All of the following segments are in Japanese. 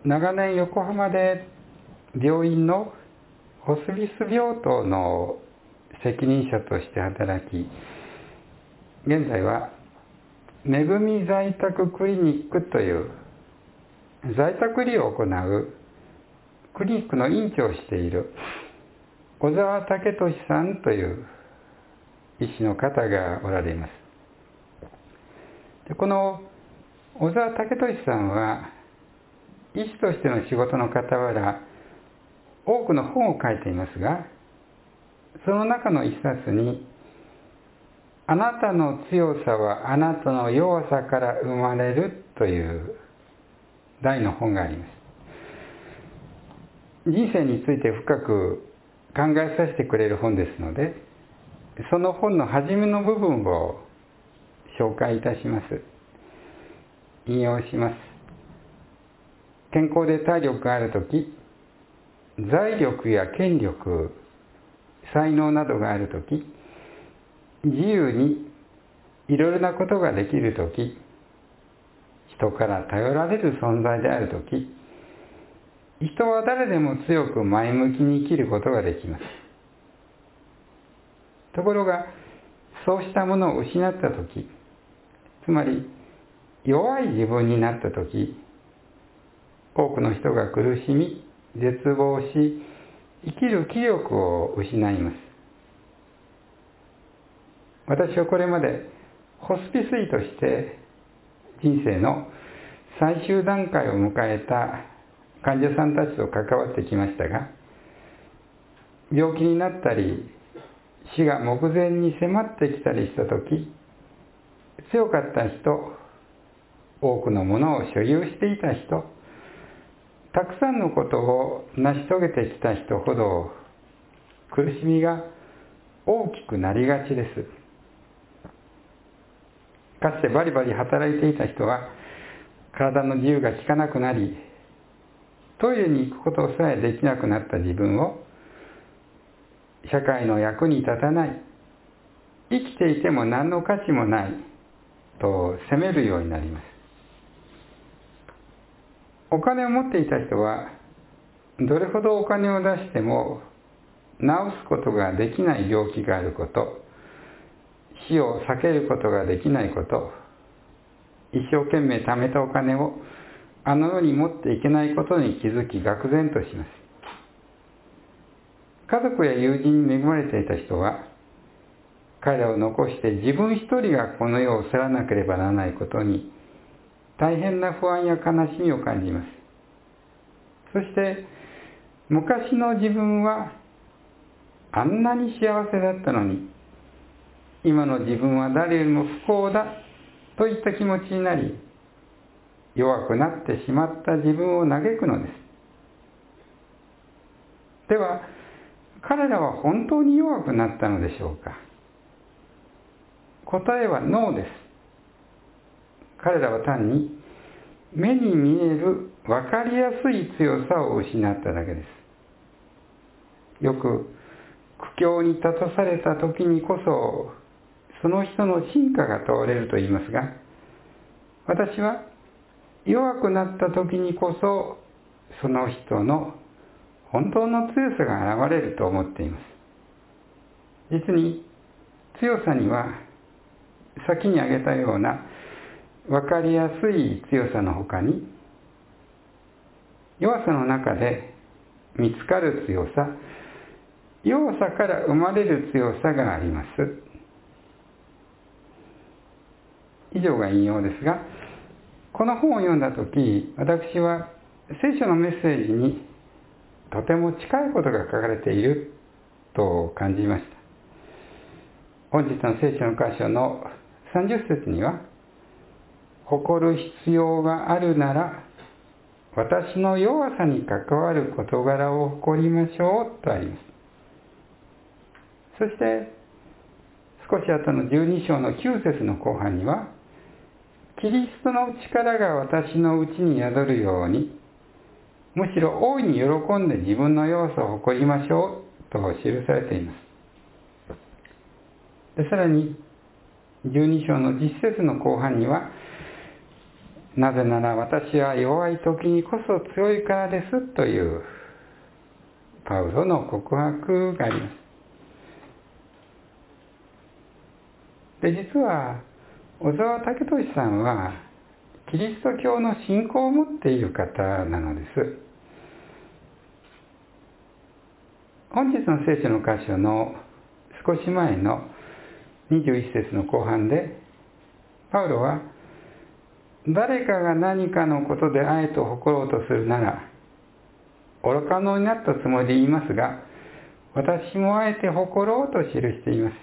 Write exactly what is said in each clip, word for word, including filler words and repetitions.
長年横浜で病院のホスピス病棟の責任者として働き、現在はめぐみ在宅クリニックという在宅医療を行うクリニックの院長をしている小沢武俊さんという医師の方がおられます。でこの小沢武俊さんは医師としての仕事の傍ら多くの本を書いていますが、その中の一冊にあなたの強さはあなたの弱さから生まれるという題の本があります。人生について深く考えさせてくれる本ですので、その本の初めの部分を紹介いたします。引用します。健康で体力があるとき、財力や権力、才能などがあるとき、自由にいろいろなことができるとき、人から頼られる存在であるとき、人は誰でも強く前向きに生きることができます。ところが、そうしたものを失ったとき、つまり弱い自分になったとき、多くの人が苦しみ、絶望し、生きる気力を失います。私はこれまでホスピス医として人生の最終段階を迎えた患者さんたちと関わってきましたが、病気になったり死が目前に迫ってきたりしたとき、強かった人、多くのものを所有していた人、たくさんのことを成し遂げてきた人ほど苦しみが大きくなりがちです。かつてバリバリ働いていた人は体の自由が利かなくなり、トイレに行くことさえできなくなった自分を社会の役に立たない、生きていても何の価値もないと責めるようになります。お金を持っていた人はどれほどお金を出しても治すことができない病気があること、死を避けることができないこと、一生懸命貯めたお金をあの世に持っていけないことに気づき愕然とします。家族や友人に恵まれていた人は彼らを残して自分一人がこの世を去らなければならないことに大変な不安や悲しみを感じます。そして昔の自分はあんなに幸せだったのに、今の自分は誰よりも不幸だといった気持ちになり、弱くなってしまった自分を嘆くのです。では、彼らは本当に弱くなったのでしょうか。答えはノーです。彼らは単に目に見える分かりやすい強さを失っただけです。よく苦境に立たされた時にこそその人の真価が問われると言いますが、私は弱くなった時にこそその人の本当の強さが現れると思っています。実に強さには先に挙げたような分かりやすい強さの他に、弱さの中で見つかる強さ、弱さから生まれる強さがあります。以上が引用ですが、この本を読んだとき、私は聖書のメッセージにとても近いことが書かれていると感じました。本日の聖書の箇所のさんじゅっ節には、誇る必要があるなら、私の弱さに関わる事柄を誇りましょうとあります。そして、少し後のじゅうに章のきゅう節の後半には、キリストの力が私のうちに宿るように、むしろ大いに喜んで自分の弱さを誇りましょうと記されています。でさらに、じゅうに章のじゅっ節の後半には、 なぜなら私は弱い時にこそ強いからですというパウロの告白があります。で、実は小沢武俊さんはキリスト教の信仰を持っている方なのです。本日の聖書の箇所の少し前のにじゅういち節の後半で、パウロは誰かが何かのことで愛と誇ろうとするなら、愚か者になったつもりで言いますが、私もあえて誇ろうと記しています。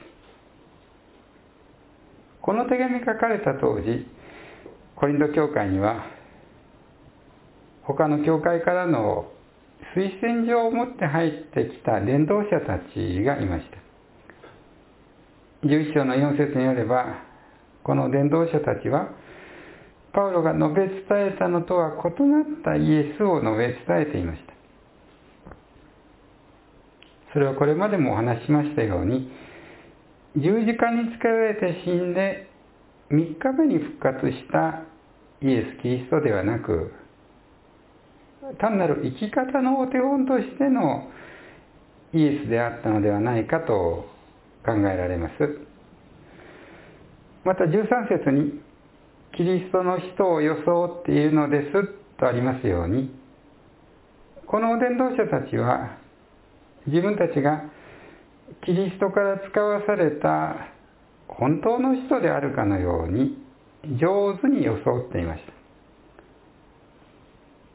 この手紙書かれた当時、コリント教会には他の教会からの推薦状を持って入ってきた伝道者たちがいました。じゅういち章のよん節によれば、この伝道者たちはパウロが述べ伝えたのとは異なったイエスを述べ伝えていました。それはこれまでもお話ししましたように、十字架につけられて死んでみっかめに復活したイエス・キリストではなく、単なる生き方のお手本としてのイエスであったのではないかと考えられます。またじゅうさん節にキリストの人を装っているのですとありますように、この伝道者たちは自分たちがキリストから使わされた本当の人であるかのように上手に装っていました。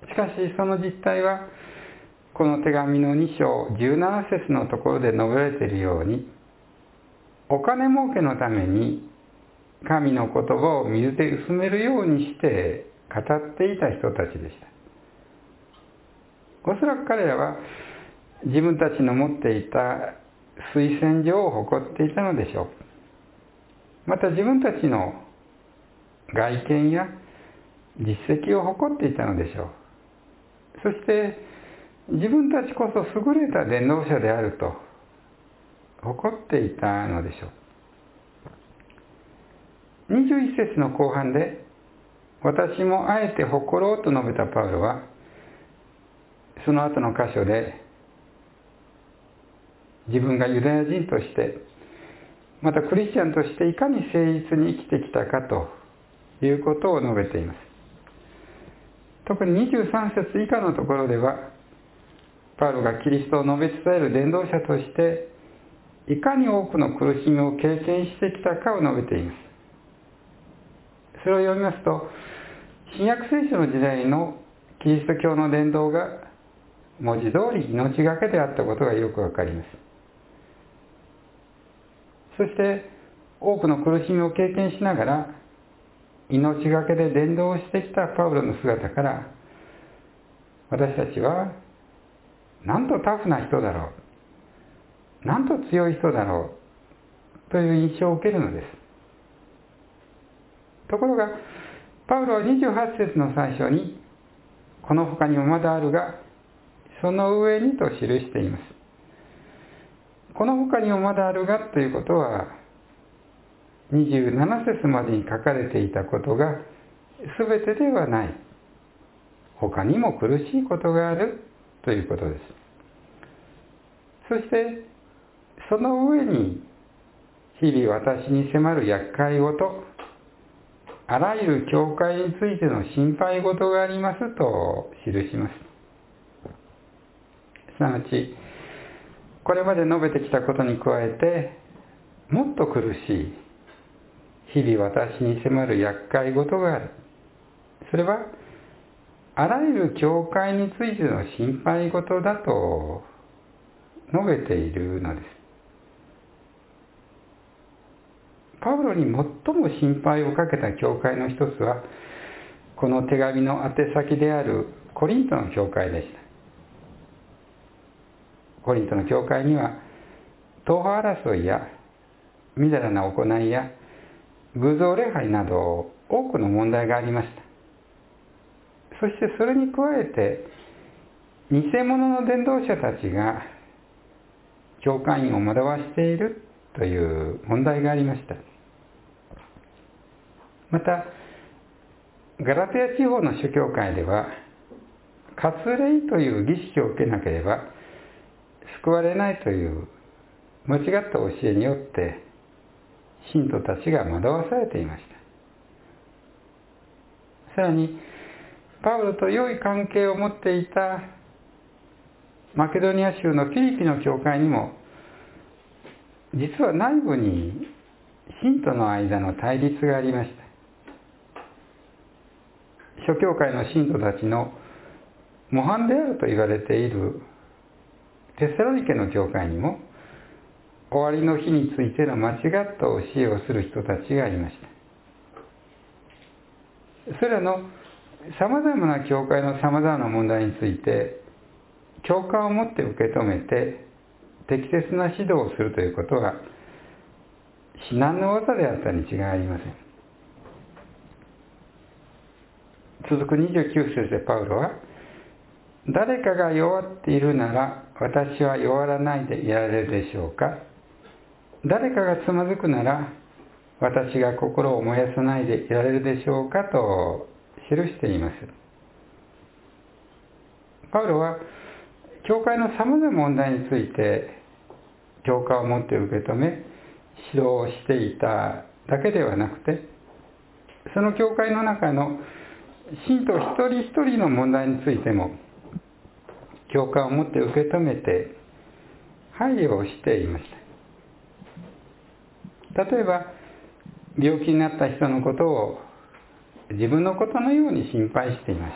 しかしその実態はこの手紙のに章じゅうなな節のところで述べられているように、お金儲けのために神の言葉を水で薄めるようにして語っていた人たちでした。おそらく彼らは自分たちの持っていた推薦状を誇っていたのでしょう。また自分たちの外見や実績を誇っていたのでしょう。そして自分たちこそ優れた伝道者であると誇っていたのでしょう。にじゅういち節の後半で、私もあえて誇ろうと述べたパウロは、その後の箇所で自分がユダヤ人として、またクリスチャンとしていかに誠実に生きてきたかということを述べています。特ににじゅうさん節以下のところでは、パウロがキリストを述べ伝える伝道者としていかに多くの苦しみを経験してきたかを述べています。それを読みますと、新約聖書の時代のキリスト教の伝道が文字通り命がけであったことがよくわかります。そして多くの苦しみを経験しながら命がけで伝道をしてきたパウロの姿から、私たちはなんとタフな人だろう、なんと強い人だろうという印象を受けるのです。ところがパウロはにじゅうはち節の最初に、この他にもまだあるがその上にと記しています。この他にもまだあるがということは、にじゅうなな節までに書かれていたことが全てではない、他にも苦しいことがあるということです。そしてその上に、日々私に迫る厄介事、あらゆる教会についての心配事がありますと記します。すなわち、これまで述べてきたことに加えて、もっと苦しい、日々私に迫る厄介事がある。それは、あらゆる教会についての心配事だと述べているのです。パウロに最も心配をかけた教会の一つは、この手紙の宛先であるコリントの教会でした。コリントの教会には、党派争いやみだらな行いや偶像礼拝など多くの問題がありました。そしてそれに加えて、偽物の伝道者たちが教会員を惑わしているという問題がありました。また、 ガラテヤ地方の諸教会では、割礼という儀式を受けなければ救われないという間違った教えによって信徒たちが惑わされていました。さらにパウロと良い関係を持っていたマケドニア州のフィリピの教会にも、実は内部に信徒の間の対立がありました。諸教会の信徒たちの模範であると言われているテサロニケの教会にも、終わりの日についての間違った教えをする人たちがいました。それらのさまざまな教会のさまざまな問題について共感を持って受け止めて適切な指導をするということは至難の業であったに違いありません。続くにじゅうきゅう節でパウロは、誰かが弱っているなら私は弱らないでいられるでしょうか。誰かがつまずくなら私が心を燃やさないでいられるでしょうかと記しています。パウロは教会のさまざまな問題について共感を持って受け止め指導をしていただけではなくて、その教会の中の信徒一人一人の問題についても共感を持って受け止めて配慮をしていました。例えば病気になった人のことを自分のことのように心配していました。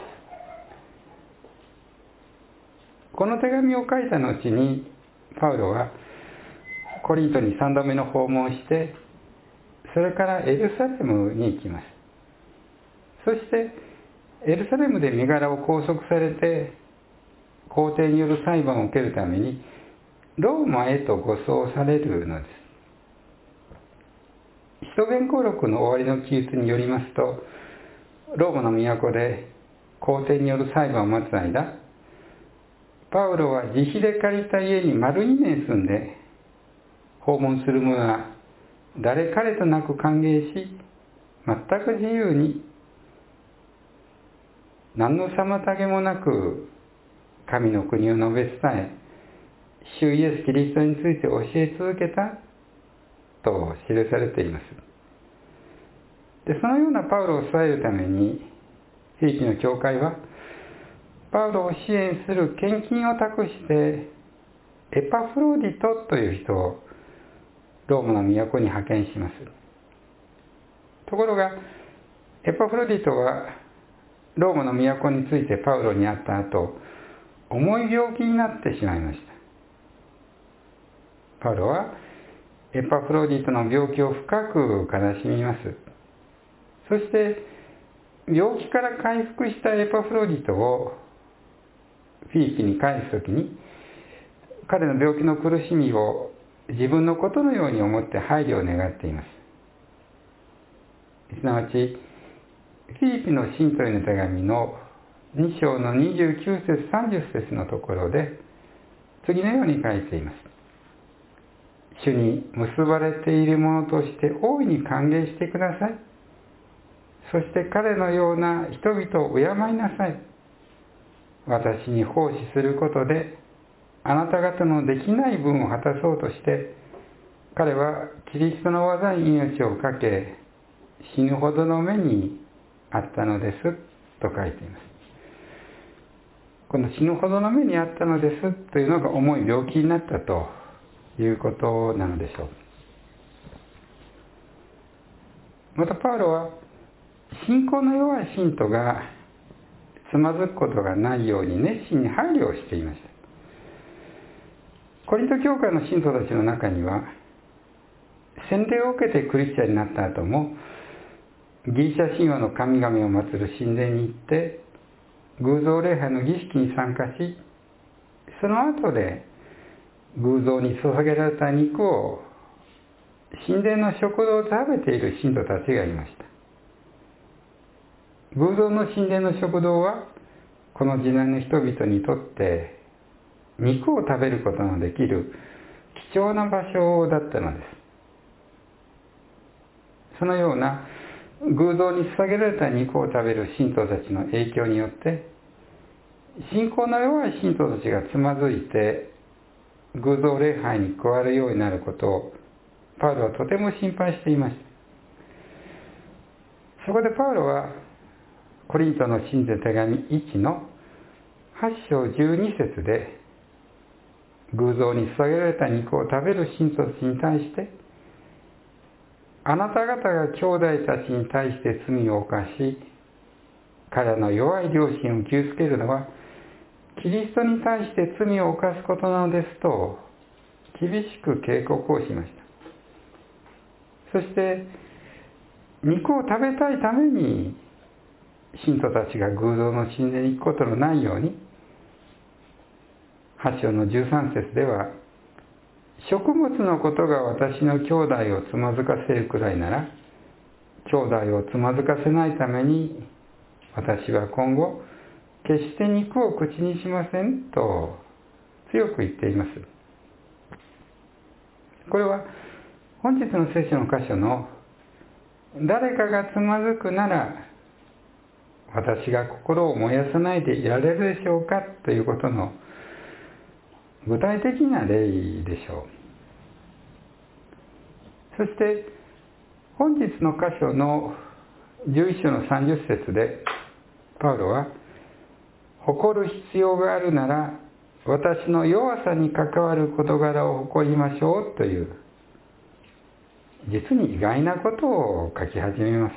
この手紙を書いた後にパウロはコリントにさんどめの訪問をして、それからエルサレムに行きます。そしてエルサレムで身柄を拘束されて皇帝による裁判を受けるためにローマへと護送されるのです。使徒言行録の終わりの記述によりますと、ローマの都で皇帝による裁判を待つ間、パウロは自費で借りた家に丸にねん住んで、訪問する者は誰彼となく歓迎し、全く自由に何の妨げもなく神の国を述べ伝え、主イエス・キリストについて教え続けたと記されています。で、そのようなパウロを支えるために、フィリピの教会はパウロを支援する献金を託してエパフロディトという人をローマの都に派遣します。ところがエパフロディトはローマの都についてパウロに会った後、重い病気になってしまいました。パウロはエパフロディトの病気を深く悲しみます。そして病気から回復したエパフロディトをフィリピに帰すときに、彼の病気の苦しみを自分のことのように思って配慮を願っています。すなわちフィリピの信徒への手紙のに章のにじゅうきゅう節さんじゅっ節のところで次のように書いています。主に結ばれているものとして大いに歓迎してください。そして彼のような人々を敬いなさい。私に奉仕することであなた方のできない分を果たそうとして、彼はキリストの技に命を懸け死ぬほどの目にあったのですと書いています。この死ぬほどの目にあったのですというのが重い病気になったということなのでしょう。またパウロは信仰の弱い信徒がつまずくことがないように熱心に配慮をしていました。コリント教会の信徒たちの中には、洗礼を受けてクリスチャンになった後もギリシャ神話の神々を祀る神殿に行って偶像礼拝の儀式に参加し、その後で偶像に捧げられた肉を神殿の食堂で食べている信徒たちがいました。偶像の神殿の食堂はこの時代の人々にとって肉を食べることのできる貴重な場所だったのです。そのような偶像に捧げられた肉を食べる信徒たちの影響によって信仰の弱い信徒たちがつまずいて偶像礼拝に加わるようになることをパウロはとても心配していました。そこでパウロはコリントの信者手紙いちのはち章じゅうに節で偶像に捧げられた肉を食べる信徒たちに対して、あなた方が兄弟たちに対して罪を犯し彼らの弱い良心を傷つけるのはキリストに対して罪を犯すことなのですと厳しく警告をしました。そして肉を食べたいために信徒たちが偶像の神殿に行くことのないように、はち章のじゅうさん節では、食物のことが私の兄弟をつまずかせるくらいなら、兄弟をつまずかせないために私は今後決して肉を口にしませんと強く言っています。これは本日の聖書の箇所の誰かがつまずくなら私が心を燃やさないでいられるでしょうかということの具体的な例でしょう。そして本日の箇所のじゅういち章のさんじゅっ節でパウロは誇る必要があるなら私の弱さに関わる事柄を誇りましょうという実に意外なことを書き始めます。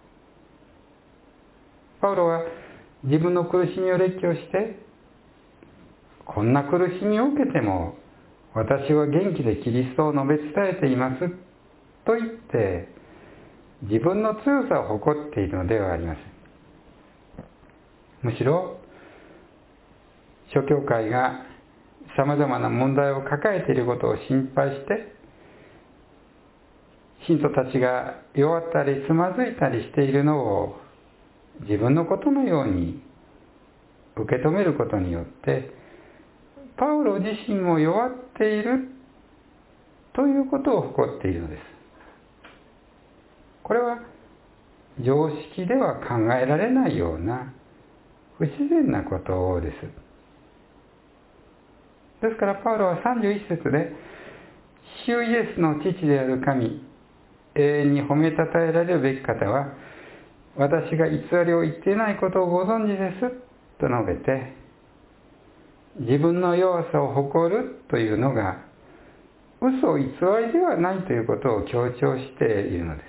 パウロは自分の苦しみを列挙して、こんな苦しみを受けても私は元気でキリストを述べ伝えていますと言って自分の強さを誇っているのではありません。むしろ諸教会がさまざまな問題を抱えていることを心配して信徒たちが弱ったりつまずいたりしているのを自分のことのように受け止めることによってパウロ自身も弱っているということを誇っているのです。これは常識では考えられないような不自然なことです。ですからパウロはさんじゅういち節で主イエスの父である神、永遠に褒めたたえられるべき方は私が偽りを言っていないことをご存知ですと述べて、自分の弱さを誇るというのが嘘偽りではないということを強調しているのです。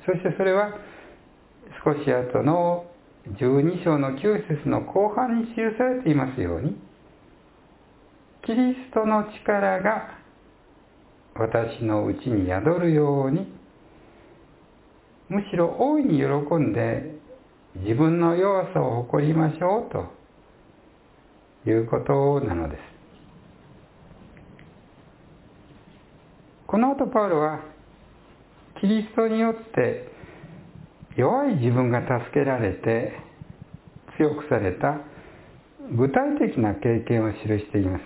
そしてそれは少し後のじゅうに章のきゅう節の後半に記されていますように、キリストの力が私のうちに宿るように、むしろ大いに喜んで自分の弱さを誇りましょうということなのです。この後パウロはキリストによって弱い自分が助けられて強くされた具体的な経験を記しています。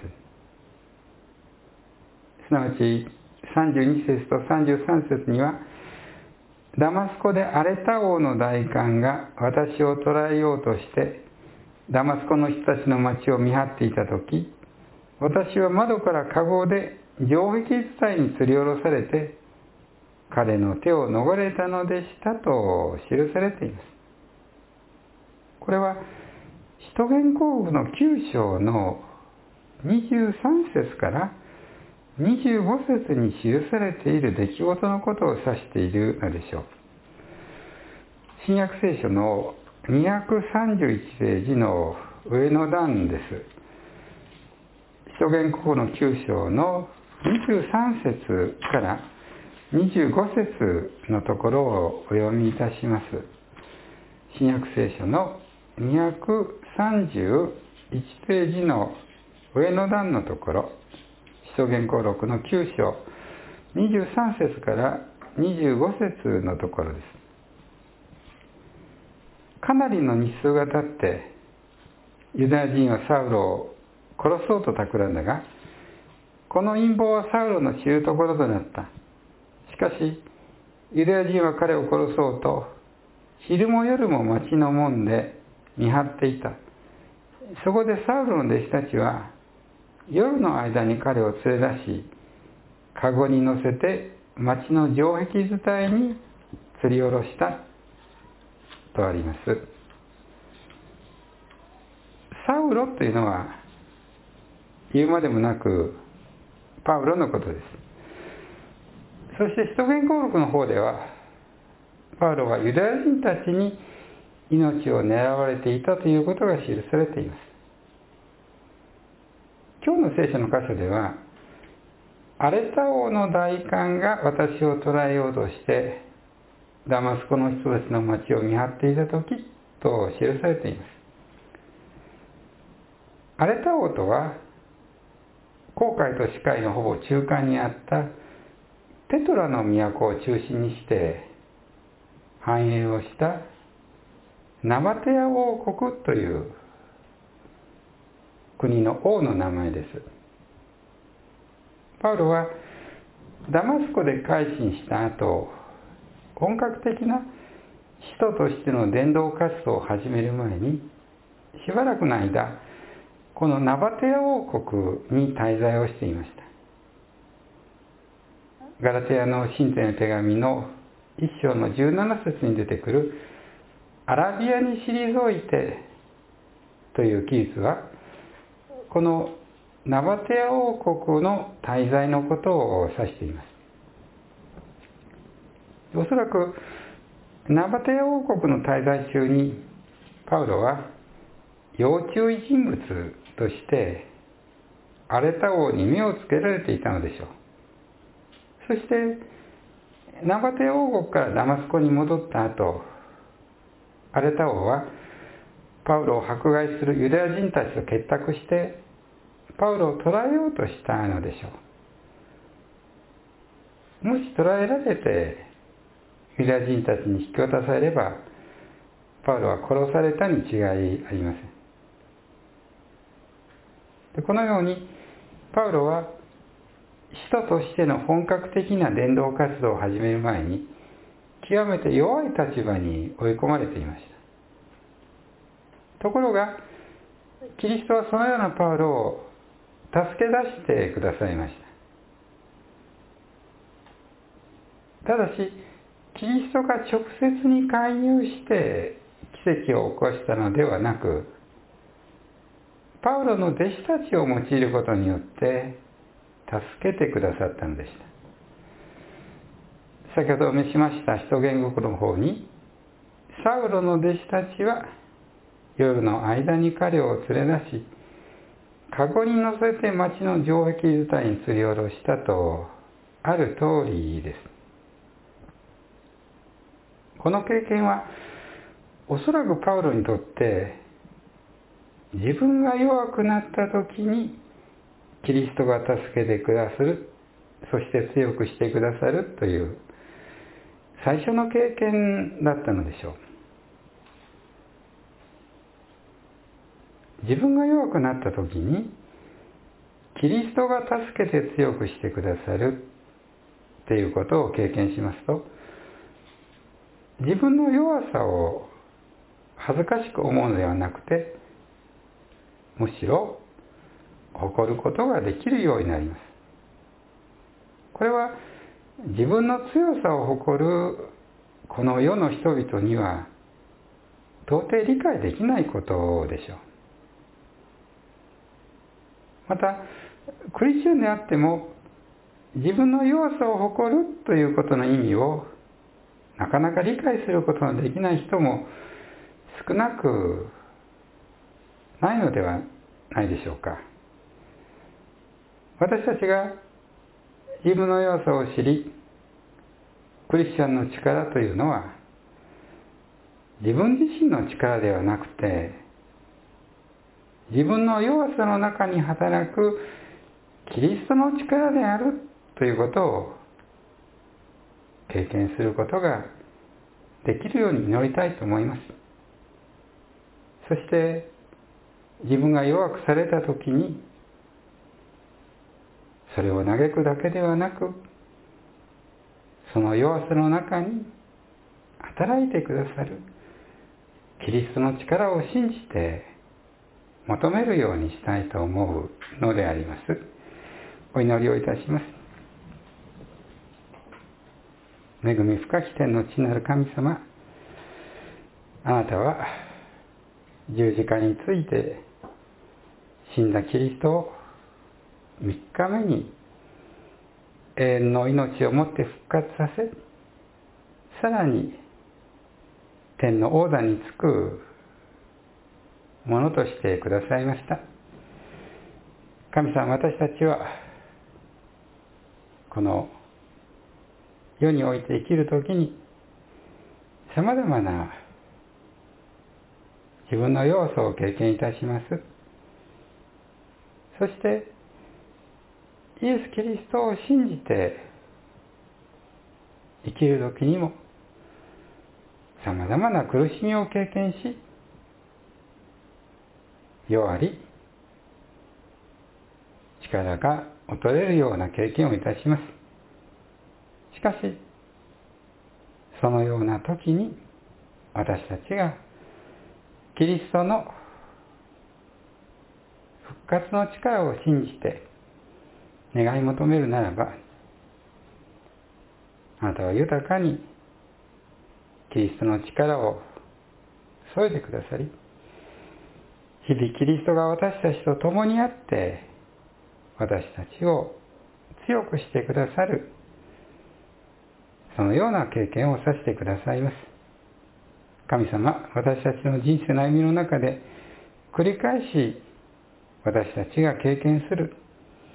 すなわちさんじゅうに節とさんじゅうさん節には、ダマスコでアレタ王の大官が私を捕らえようとしてダマスコの人たちの町を見張っていたとき、私は窓から籠で城壁伝いに吊り下ろされて彼の手を逃れたのでしたと記されています。これは使徒言行録のきゅう章のにじゅうさん節からにじゅうご節に記されている出来事のことを指しているのでしょう。新約聖書のにひゃくさんじゅういちページの上の段です。使徒言行録のきゅう章のにじゅうさん節からにじゅうご節のところをお読みいたします。新約聖書のにひゃくさんじゅういちページの上の段のところ、使徒言行録のきゅう章にじゅうさん節からにじゅうご節のところです。かなりの日数が経ってユダヤ人はサウロを殺そうと企んだが、この陰謀はサウロの知るところとなった。しかしユダヤ人は彼を殺そうと昼も夜も町の門で見張っていた。そこでサウルの弟子たちは夜の間に彼を連れ出し、かごに乗せて町の城壁伝いに吊り下ろしたとあります。サウロというのは言うまでもなくパウロのことです。そして使徒言行録の方では、パウロはユダヤ人たちに命を狙われていたということが記されています。今日の聖書の箇所では、アレタ王の代官が私を捕らえようとしてダマスコの人たちの町を見張っていた時と記されています。アレタ王とは紅海と死海のほぼ中間にあったペトラの都を中心にして繁栄をしたナバテア王国という国の王の名前です。パウロはダマスコで改心した後、本格的な使徒としての伝道活動を始める前に、しばらくの間このナバテア王国に滞在をしていました。ガラテヤの信徒への手紙の一章のじゅうなな節に出てくるアラビアに退いてという記述は、このナバテア王国の滞在のことを指しています。おそらくナバテア王国の滞在中にパウロは要注意人物としてアレタ王に目をつけられていたのでしょう。そしてナバテア王国からダマスコに戻った後、アレタ王はパウロを迫害するユダヤ人たちと結託してパウロを捕らえようとしたのでしょう。もし捕らえられてユダヤ人たちに引き渡されれば、パウロは殺されたに違いありません。でこのようにパウロは使徒としての本格的な伝道活動を始める前に極めて弱い立場に追い込まれていました。ところがキリストはそのようなパウロを助け出してくださいました。ただしキリストが直接に介入して奇跡を起こしたのではなく、パウロの弟子たちを用いることによって助けてくださったのでした。先ほどお召しました使徒言語録の方に、サウロの弟子たちは夜の間に彼を連れ出し、かごに乗せて町の城壁伝いに吊り下ろしたとある通りです。この経験はおそらくパウロにとって自分が弱くなった時にキリストが助けてくださる、そして強くしてくださるという最初の経験だったのでしょう。自分が弱くなった時にキリストが助けて強くしてくださるということを経験しますと、自分の弱さを恥ずかしく思うのではなくて、むしろ誇ることができるようになります。これは自分の強さを誇るこの世の人々には到底理解できないことでしょう。またクリスチャンであっても自分の弱さを誇るということの意味をなかなか理解することのできない人も少なくないのではないでしょうか。私たちが自分の弱さを知り、クリスチャンの力というのは自分自身の力ではなくて、自分の弱さの中に働くキリストの力であるということを経験することができるように祈りたいと思います。そして自分が弱くされたときに、それを嘆くだけではなく、 その弱さの中に働いてくださるキリストの力を信じて求めるようにしたいと思うのであります。お祈りをいたします。恵み深き天の父なる神様、あなたは十字架について死んだキリストをみっかめに永遠の命をもって復活させ、さらに天の王座につくものとしてくださいました。神様、私たちはこの世において生きるときにさまざまな自分の要素を経験いたします。そしてイエス・キリストを信じて生きるときにもさまざまな苦しみを経験し、弱り力が劣れるような経験をいたします。しかしそのような時に私たちがキリストの復活の力を信じて願い求めるならば、あなたは豊かにキリストの力を注いでくださり、日々キリストが私たちと共にあって私たちを強くしてくださる、そのような経験をさせてくださいます。神様、私たちの人生の歩みの中で繰り返し私たちが経験する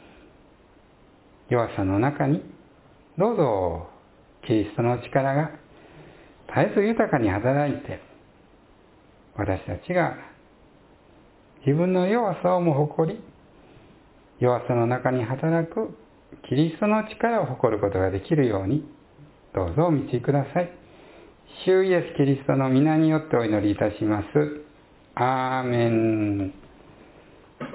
弱さの中に、どうぞキリストの力が絶えず豊かに働いて、私たちが自分の弱さをも誇り、弱さの中に働くキリストの力を誇ることができるように、どうぞお導きください。主イエス・キリストの皆によってお祈りいたします。アーメン。